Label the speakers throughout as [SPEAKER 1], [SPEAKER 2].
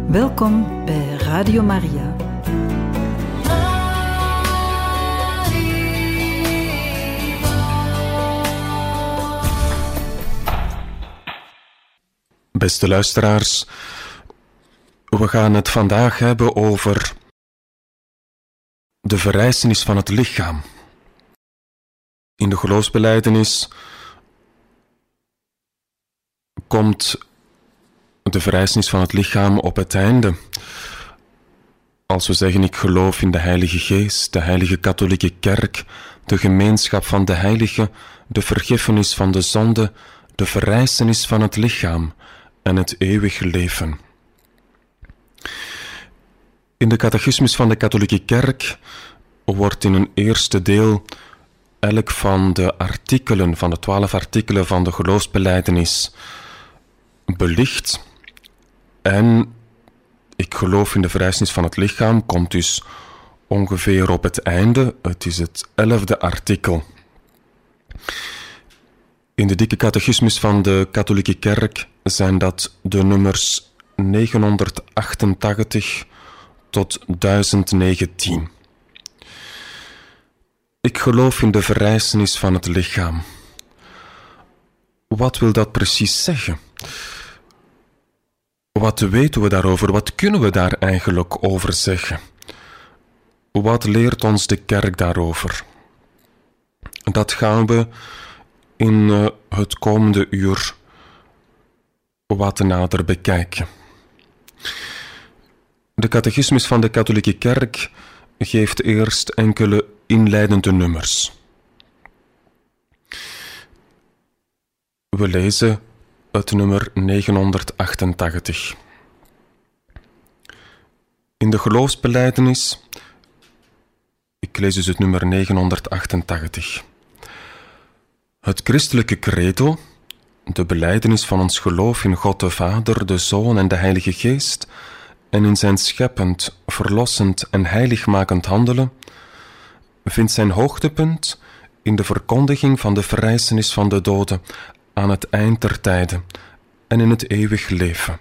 [SPEAKER 1] Welkom bij Radio Maria.
[SPEAKER 2] Beste luisteraars, we gaan het vandaag hebben over de verrijzenis van het lichaam. In de geloofsbelijdenis komt de verrijzenis van het lichaam op het einde. Als we zeggen, ik geloof in de Heilige Geest, de Heilige Katholieke Kerk, de gemeenschap van de heiligen, de vergiffenis van de zonde, de verrijzenis van het lichaam en het eeuwige leven. In de catechismus van de Katholieke Kerk wordt in een eerste deel elk van de artikelen, van de 12 artikelen van de geloofsbelijdenis belicht. En ik geloof in de verrijzenis van het lichaam komt dus ongeveer op het einde. Het is het 11e artikel. In de dikke catechismus van de Katholieke Kerk zijn dat de nummers 988 tot 1019. Ik geloof in de verrijzenis van het lichaam. Wat wil dat precies zeggen? Wat weten we daarover? Wat kunnen we daar eigenlijk over zeggen? Wat leert ons de kerk daarover? Dat gaan we in het komende uur wat nader bekijken. De catechismus van de Katholieke Kerk geeft eerst enkele inleidende nummers. We lezen het nummer 988. In de geloofsbelijdenis, ik lees dus het nummer 988. Het christelijke credo, de belijdenis van ons geloof in God de Vader, de Zoon en de Heilige Geest, en in zijn scheppend, verlossend en heiligmakend handelen, vindt zijn hoogtepunt in de verkondiging van de verrijzenis van de doden aan het eind der tijden en in het eeuwig leven.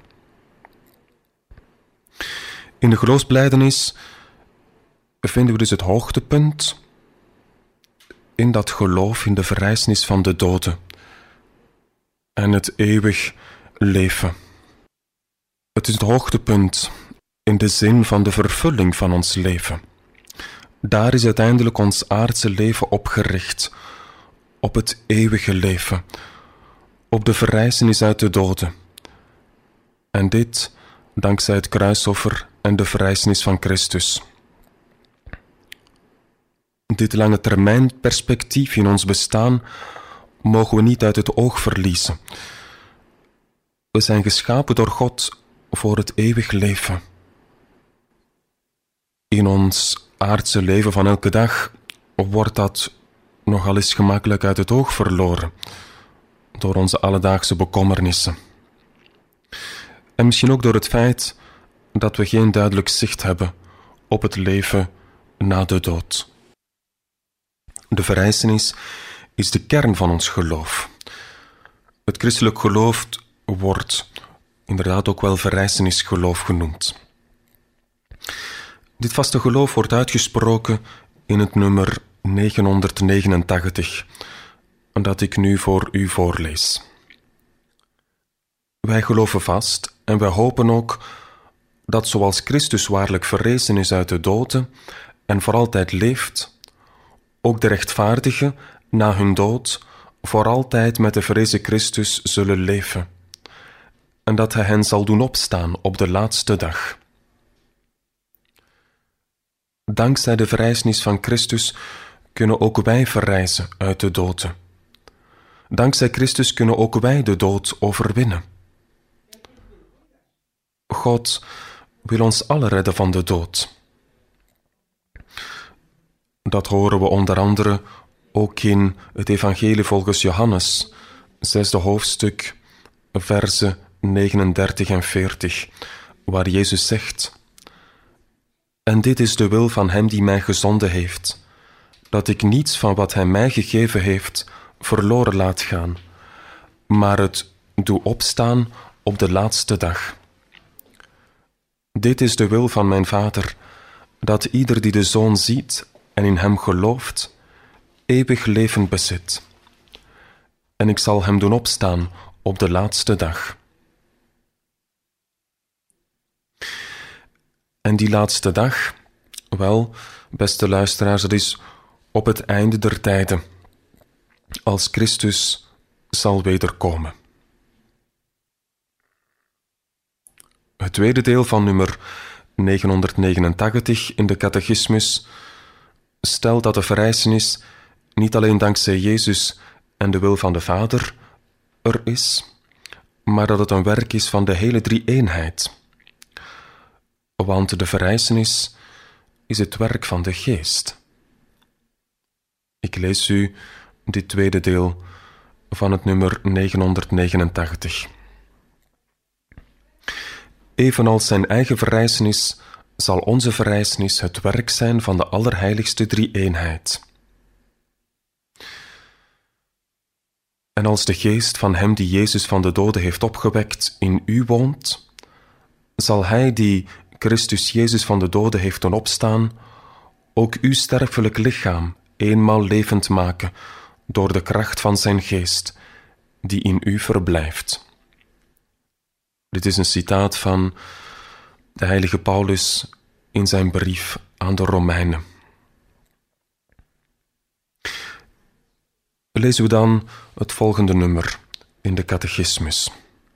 [SPEAKER 2] In de geloofsbelijdenis vinden we dus het hoogtepunt in dat geloof in de verrijzenis van de doden en het eeuwig leven. Het is het hoogtepunt in de zin van de vervulling van ons leven. Daar is uiteindelijk ons aardse leven op gericht, op het eeuwige leven, op de verrijzenis uit de doden. En dit dankzij het kruisoffer en de verrijzenis van Christus. Dit lange termijn perspectief in ons bestaan mogen we niet uit het oog verliezen. We zijn geschapen door God voor het eeuwig leven. In ons aardse leven van elke dag wordt dat nogal eens gemakkelijk uit het oog verloren door onze alledaagse bekommernissen. En misschien ook door het feit dat we geen duidelijk zicht hebben op het leven na de dood. De verrijzenis is de kern van ons geloof. Het christelijk geloof wordt inderdaad ook wel verrijzenisgeloof genoemd. Dit vaste geloof wordt uitgesproken in het nummer 989, dat ik nu voor u voorlees. Wij geloven vast en wij hopen ook dat zoals Christus waarlijk verrezen is uit de doden en voor altijd leeft, ook de rechtvaardigen na hun dood voor altijd met de verrezen Christus zullen leven, en dat hij hen zal doen opstaan op de laatste dag. Dankzij de verrijzenis van Christus kunnen ook wij verrijzen uit de doden. Dankzij Christus kunnen ook wij de dood overwinnen. God wil ons allen redden van de dood. Dat horen we onder andere ook in het Evangelie volgens Johannes, 6e hoofdstuk, versen 39 en 40, waar Jezus zegt: En dit is de wil van hem die mij gezonden heeft, dat ik niets van wat hij mij gegeven heeft verloren laat gaan, maar het doe opstaan op de laatste dag. Dit is de wil van mijn Vader, dat ieder die de Zoon ziet en in hem gelooft, eeuwig leven bezit. En ik zal hem doen opstaan op de laatste dag. En die laatste dag, wel, beste luisteraars, dat is op het einde der tijden, als Christus zal wederkomen. Het tweede deel van nummer 989 in de catechismus stelt dat de verrijzenis niet alleen dankzij Jezus en de wil van de Vader er is, maar dat het een werk is van de hele drie-eenheid. Want de verrijzenis is het werk van de Geest. Ik lees u dit tweede deel van het nummer 989. Evenals zijn eigen verrijzenis zal onze verrijzenis het werk zijn van de allerheiligste drie-eenheid. En als de geest van hem die Jezus van de doden heeft opgewekt in u woont, zal hij die Christus Jezus van de doden heeft doen opstaan, ook uw sterfelijk lichaam eenmaal levend maken door de kracht van zijn geest, die in u verblijft. Dit is een citaat van de heilige Paulus in zijn brief aan de Romeinen. Lezen we dan het volgende nummer in de catechismus.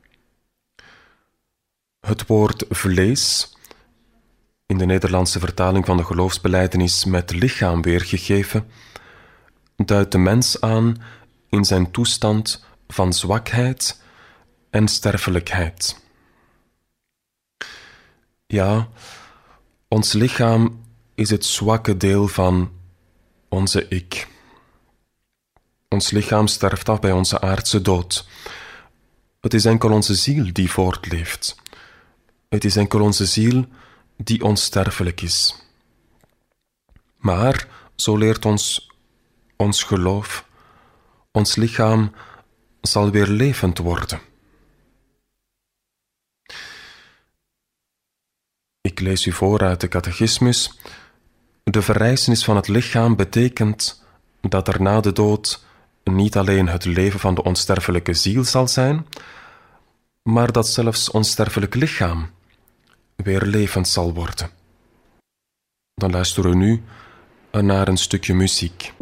[SPEAKER 2] Het woord vlees, in de Nederlandse vertaling van de geloofsbelijdenis met lichaam weergegeven, duidt de mens aan in zijn toestand van zwakheid en sterfelijkheid. Ja, ons lichaam is het zwakke deel van onze ik. Ons lichaam sterft af bij onze aardse dood. Het is enkel onze ziel die voortleeft. Het is enkel onze ziel die onsterfelijk is. Maar, zo leert ons geloof, ons lichaam zal weer levend worden. Ik lees u voor uit de catechismus. De verrijzenis van het lichaam betekent dat er na de dood niet alleen het leven van de onsterfelijke ziel zal zijn, maar dat zelfs ons sterfelijk lichaam weer levend zal worden. Dan luisteren we nu naar een stukje muziek.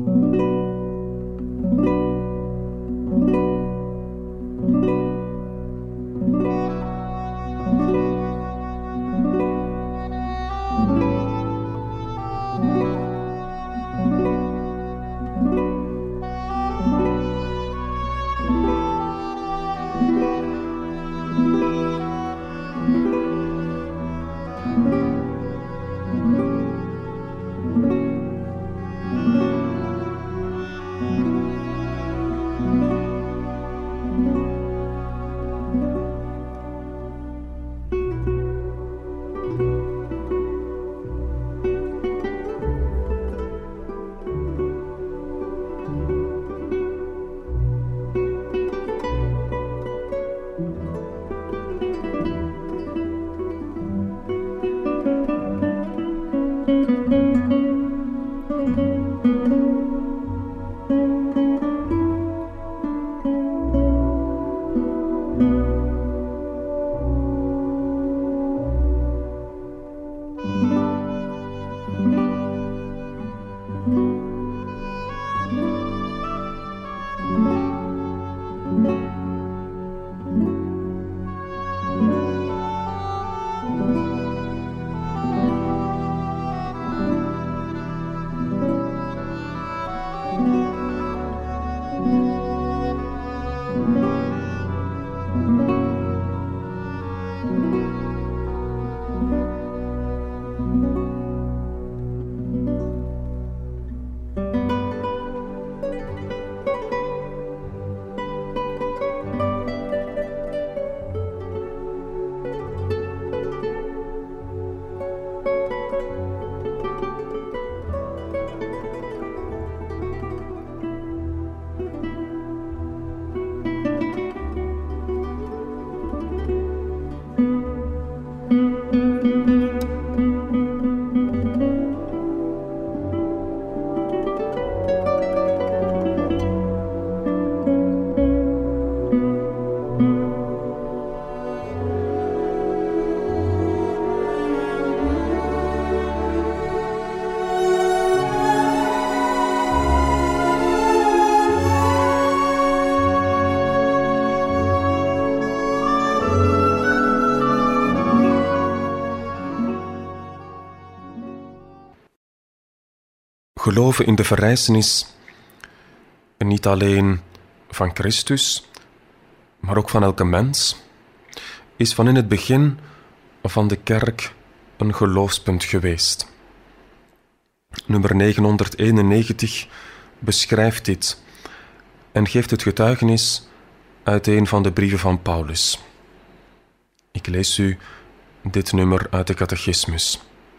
[SPEAKER 2] geloven in de verrijzenis niet alleen van Christus, maar ook van elke mens, is van in het begin van de kerk een geloofspunt geweest. Nummer 991 beschrijft dit en geeft het getuigenis uit een van de brieven van Paulus. Ik lees u dit nummer uit de catechismus.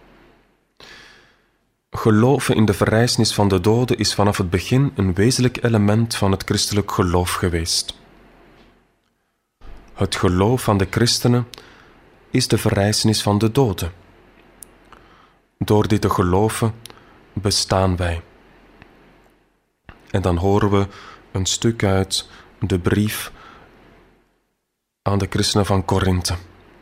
[SPEAKER 2] Geloven in de verrijzenis van de doden is vanaf het begin een wezenlijk element van het christelijk geloof geweest. Het geloof van de christenen is de verrijzenis van de doden. Door dit te geloven bestaan wij. En dan horen we een stuk uit de brief aan de christenen van Korinthe.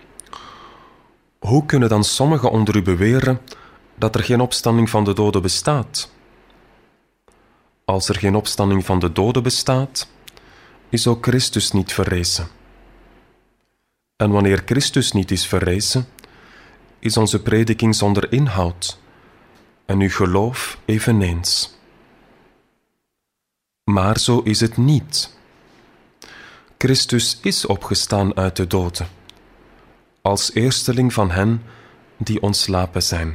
[SPEAKER 2] Hoe kunnen dan sommigen onder u beweren dat er geen opstanding van de doden bestaat? Als er geen opstanding van de doden bestaat, is ook Christus niet verrezen. En wanneer Christus niet is verrezen, is onze prediking zonder inhoud en uw geloof eveneens. Maar zo is het niet. Christus is opgestaan uit de doden, als eersteling van hen die ontslapen zijn.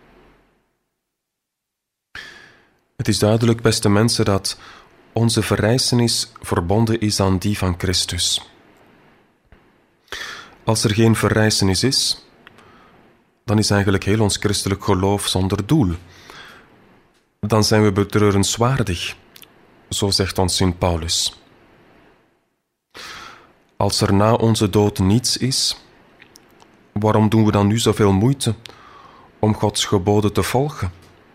[SPEAKER 2] Het is duidelijk, beste mensen, dat onze verrijzenis verbonden is aan die van Christus. Als er geen verrijzenis is, dan is eigenlijk heel ons christelijk geloof zonder doel. Dan zijn we betreurenswaardig, zo zegt ons Sint Paulus. Als er na onze dood niets is, waarom doen we dan nu zoveel moeite om Gods geboden te volgen?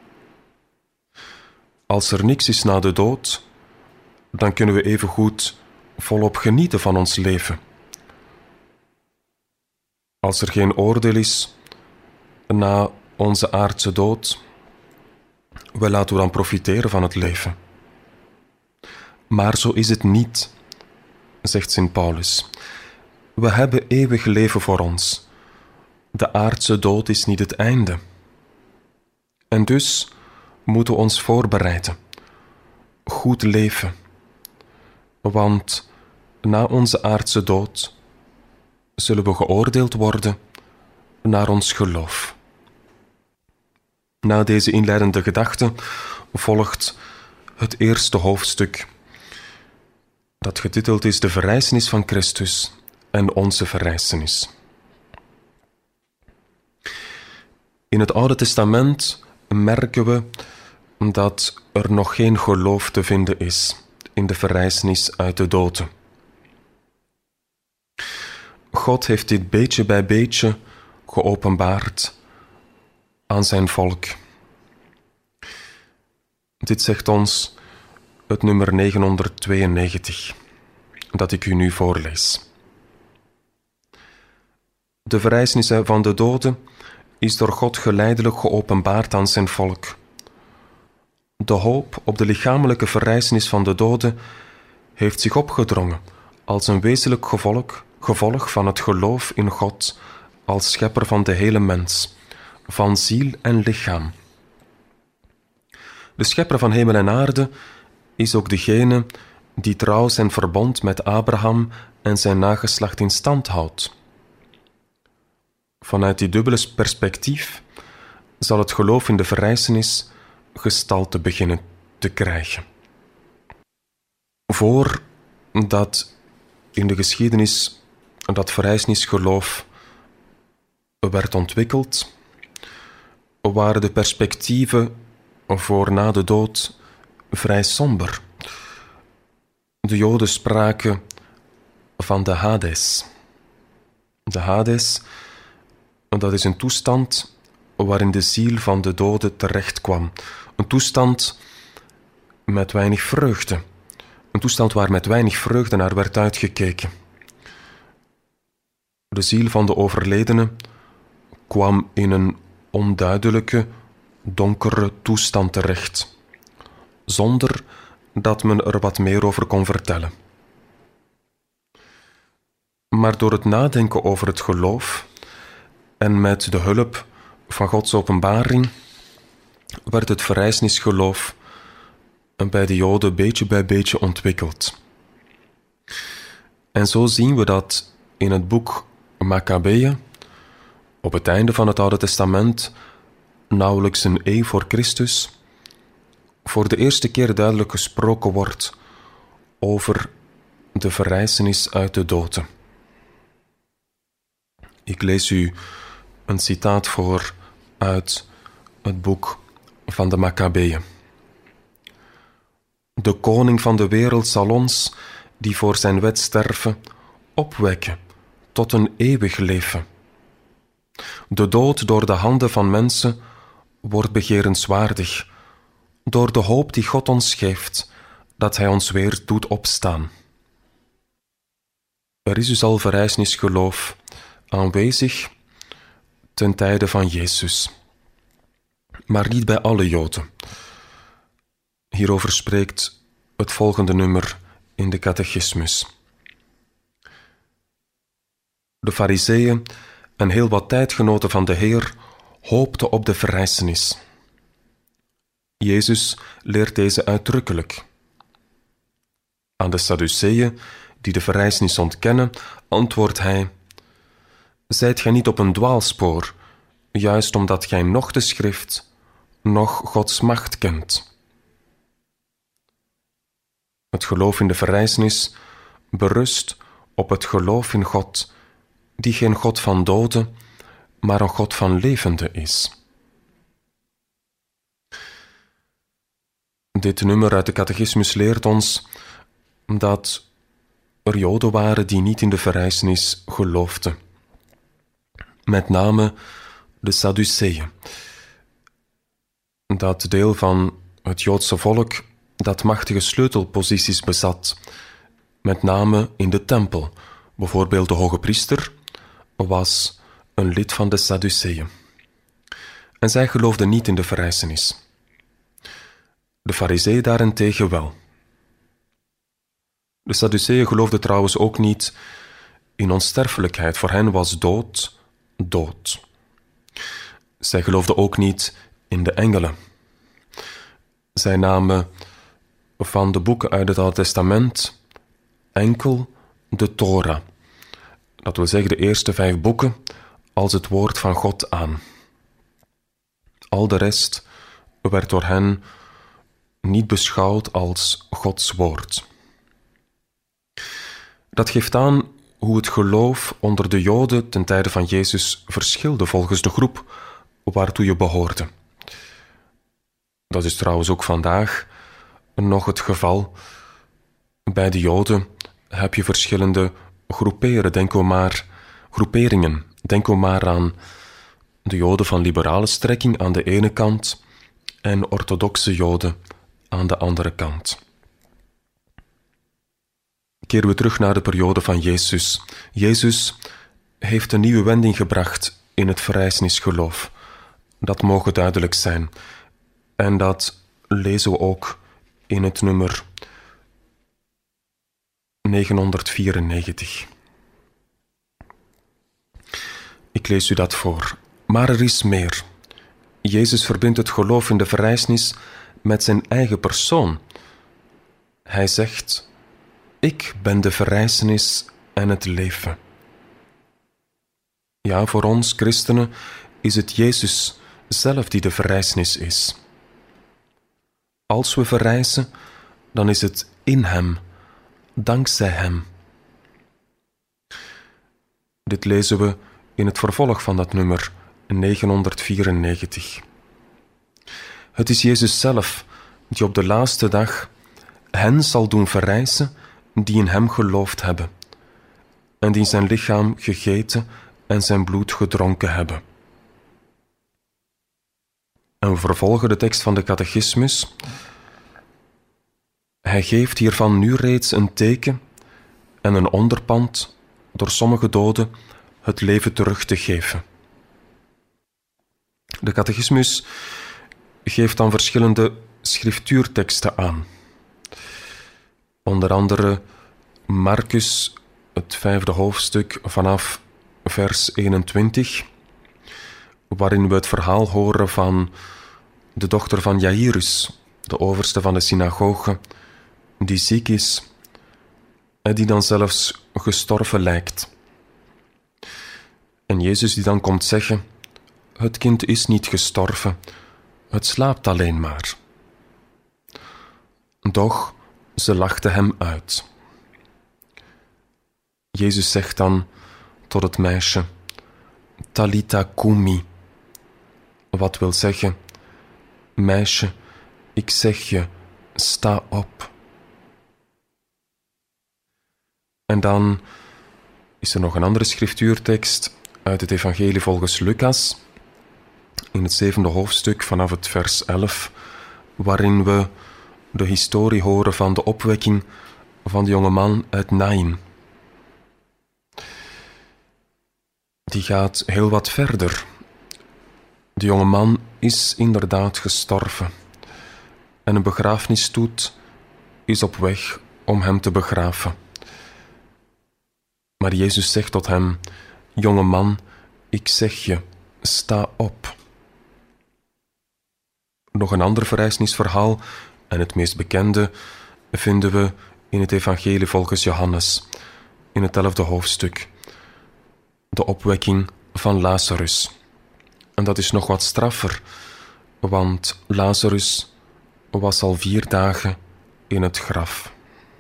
[SPEAKER 2] Als er niks is na de dood, dan kunnen we evengoed volop genieten van ons leven. Als er geen oordeel is na onze aardse dood, wel laten we dan profiteren van het leven. Maar zo is het niet, zegt Sint Paulus. We hebben eeuwig leven voor ons. De aardse dood is niet het einde. En dus moeten we ons voorbereiden, goed leven. Want na onze aardse dood zullen we geoordeeld worden naar ons geloof. Na deze inleidende gedachte volgt het eerste hoofdstuk, dat getiteld is De verrijzenis van Christus en onze verrijzenis. In het Oude Testament merken we dat er nog geen geloof te vinden is in de verrijzenis uit de doden. God heeft dit beetje bij beetje geopenbaard aan zijn volk. Dit zegt ons het nummer 992, dat ik u nu voorlees. De verrijzenis van de doden is door God geleidelijk geopenbaard aan zijn volk. De hoop op de lichamelijke verrijzenis van de doden heeft zich opgedrongen als een wezenlijk gevolg van het geloof in God als schepper van de hele mens, van ziel en lichaam. De schepper van hemel en aarde is ook degene die trouw zijn verbond met Abraham en zijn nageslacht in stand houdt. Vanuit die dubbele perspectief zal het geloof in de verrijzenis gestalte beginnen te krijgen. Voordat in de geschiedenis dat verrijzenisgeloof werd ontwikkeld, waren de perspectieven voor na de dood vrij somber. De Joden spraken van de Hades. De Hades, dat is een toestand waarin de ziel van de dode terecht kwam. Een toestand met weinig vreugde. Een toestand waar met weinig vreugde naar werd uitgekeken. De ziel van de overledene kwam in een onduidelijke, donkere toestand terecht, zonder dat men er wat meer over kon vertellen. Maar door het nadenken over het geloof en met de hulp van Gods openbaring werd het verrijzenisgeloof bij de Joden beetje bij beetje ontwikkeld. En zo zien we dat in het boek Makkabeeën, op het einde van het Oude Testament, nauwelijks een eeuw voor Christus, voor de eerste keer duidelijk gesproken wordt over de verrijzenis uit de doden. Ik lees u een citaat voor uit het boek van de Makkabeeën. De koning van de wereld zal ons, die voor zijn wet sterven, opwekken tot een eeuwig leven. De dood door de handen van mensen wordt begerenswaardig, door de hoop die God ons geeft, dat hij ons weer doet opstaan. Er is dus al verrijzenisgeloof aanwezig ten tijde van Jezus, maar niet bij alle Joden. Hierover spreekt het volgende nummer in de catechismus. De Farizeeën en heel wat tijdgenoten van de Heer hoopten op de verrijzenis. Jezus leert deze uitdrukkelijk. Aan de Sadduceeën, die de verrijzenis ontkennen, antwoordt hij: zijt gij niet op een dwaalspoor, juist omdat gij noch de schrift, noch Gods macht kent? Het geloof in de verrijzenis berust op het geloof in God, die geen God van doden, maar een God van levenden is. Dit nummer uit de catechismus leert ons dat er Joden waren die niet in de verrijzenis geloofden. Met name de Sadduceeën. Dat deel van het Joodse volk dat machtige sleutelposities bezat, met name in de tempel. Bijvoorbeeld de hoge priester was een lid van de Sadduceeën. En zij geloofden niet in de verrijzenis. De Farizeeën daarentegen wel. De Sadduceeën geloofden trouwens ook niet in onsterfelijkheid. Voor hen was dood, dood. Zij geloofden ook niet in de engelen. Zij namen van de boeken uit het Oude Testament enkel de Torah. Dat wil zeggen de eerste 5 boeken als het woord van God aan. Al de rest werd door hen niet beschouwd als Gods woord. Dat geeft aan hoe het geloof onder de Joden ten tijde van Jezus verschilde volgens de groep waartoe je behoorde. Dat is trouwens ook vandaag nog het geval. Bij de Joden heb je verschillende groeperingen. Denk maar aan de Joden van liberale strekking aan de ene kant en orthodoxe Joden aan de andere kant. Keren we terug naar de periode van Jezus. Jezus heeft een nieuwe wending gebracht in het verrijzenisgeloof. Dat mogen duidelijk zijn. En dat lezen we ook in het nummer 994. Ik lees u dat voor. Maar er is meer. Jezus verbindt het geloof in de verrijzenis met zijn eigen persoon. Hij zegt: ik ben de verrijzenis en het leven. Ja, voor ons christenen is het Jezus zelf die de verrijzenis is. Als we verrijzen, dan is het in Hem, dankzij Hem. Dit lezen we in het vervolg van dat nummer 994. Het is Jezus zelf die op de laatste dag hen zal doen verrijzen die in Hem geloofd hebben en die zijn lichaam gegeten en zijn bloed gedronken hebben. En we vervolgen de tekst van de catechismus. Hij geeft hiervan nu reeds een teken en een onderpand door sommige doden het leven terug te geven. De catechismus geeft dan verschillende schriftuurteksten aan. Onder andere Marcus, het 5e hoofdstuk vanaf vers 21, waarin we het verhaal horen van de dochter van Jairus, de overste van de synagoge, die ziek is en die dan zelfs gestorven lijkt. En Jezus die dan komt zeggen: het kind is niet gestorven, het slaapt alleen maar. Doch ze lachte hem uit. Jezus zegt dan tot het meisje: Talitha cumi, wat wil zeggen: meisje, ik zeg je, sta op. En dan is er nog een andere schriftuurtekst uit het evangelie volgens Lucas, in het 7e hoofdstuk vanaf het vers 11, waarin we de historie horen van de opwekking van de jonge man uit Naïn. Die gaat heel wat verder. De jonge man is inderdaad gestorven en een begrafenisstoet is op weg om hem te begraven. Maar Jezus zegt tot hem: jonge man, ik zeg je, sta op. Nog een ander verrijzenisverhaal, en het meest bekende, vinden we in het evangelie volgens Johannes, in het 11e hoofdstuk. De opwekking van Lazarus. En dat is nog wat straffer, want Lazarus was al 4 dagen in het graf.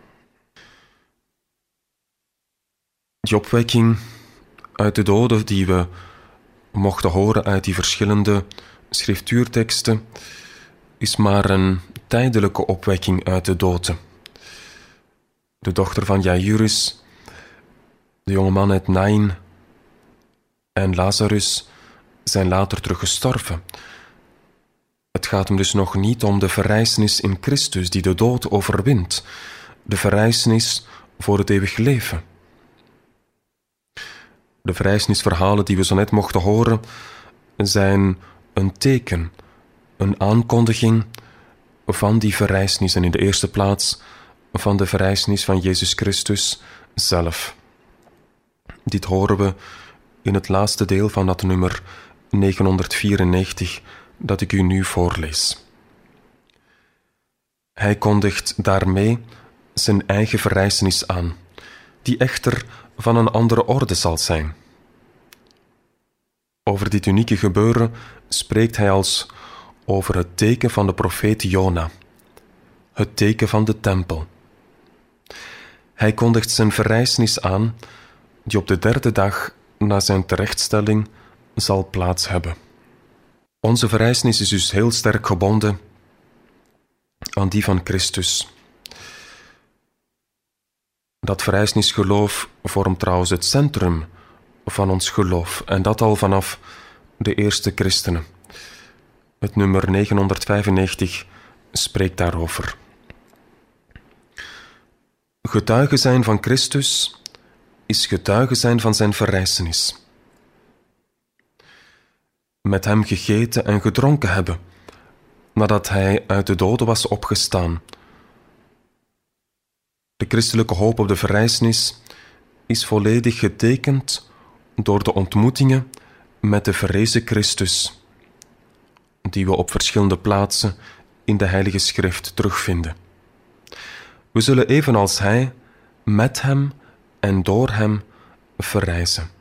[SPEAKER 2] Die opwekking uit de doden die we mochten horen uit die verschillende schriftuurteksten is maar een tijdelijke opwekking uit de doden. De dochter van Jairus, de jonge man uit Naïn en Lazarus zijn later terug gestorven. Het gaat hem dus nog niet om de verrijzenis in Christus die de dood overwint, de verrijzenis voor het eeuwig leven. De verrijzenisverhalen die we zo net mochten horen zijn een teken, een aankondiging van die verrijzenis en in de eerste plaats van de verrijzenis van Jezus Christus zelf. Dit horen we in het laatste deel van dat nummer 994 dat ik u nu voorlees. Hij kondigt daarmee zijn eigen verrijzenis aan, die echter van een andere orde zal zijn. Over dit unieke gebeuren spreekt hij als over het teken van de profeet Jona, het teken van de tempel. Hij kondigt zijn verrijzenis aan, die op de 3e dag na zijn terechtstelling zal plaats hebben. Onze verrijzenis is dus heel sterk gebonden aan die van Christus. Dat verrijzenisgeloof vormt trouwens het centrum van ons geloof, en dat al vanaf de eerste christenen. Het nummer 995 spreekt daarover. Getuige zijn van Christus is getuige zijn van zijn verrijzenis. Met hem gegeten en gedronken hebben, nadat hij uit de doden was opgestaan. De christelijke hoop op de verrijzenis is volledig getekend door de ontmoetingen met de verrezen Christus, die we op verschillende plaatsen in de Heilige Schrift terugvinden. We zullen evenals hij met hem en door hem verrijzen.